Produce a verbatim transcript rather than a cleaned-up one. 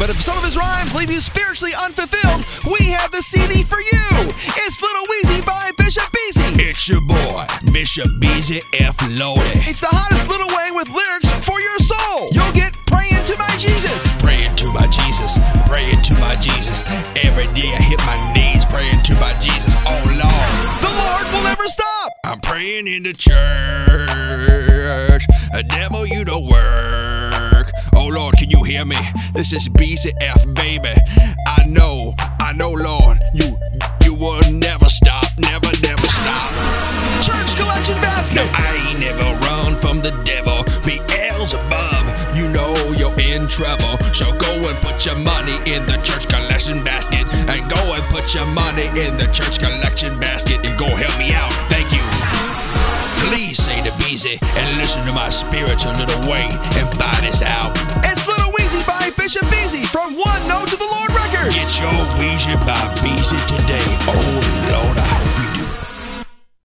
But if some of his rhymes leave you spiritually unfulfilled, we have the C D for you. It's Little Weezy by Bishop Beasy. It's your boy, Bishop Beasy F. Lodi. It's the hottest Lil Wayne with lyrics for your soul. You'll get Praying to My Jesus. Praying to my Jesus, praying to my Jesus. Every day I hit my knees, praying to my Jesus. Oh Lord, The Lord will never stop. I'm praying in the church. A devil, you don't work. Oh Lord, can you hear me? This is B C F, baby. I know, I know, Lord, you you will never stop, never, never stop. Church collection basket. No, I ain't never run from the devil. Beelzebub, you know you're in trouble. So go and put your money in the church collection basket. And go and put your money in the church collection basket. And go help me out. Thank you. Please say the Beasy and listen to my spiritual little way and buy this out. It's Little Weezy by Bishop Beasy from One Note to the Lord Records. Get your Ouija by Beasy today. Oh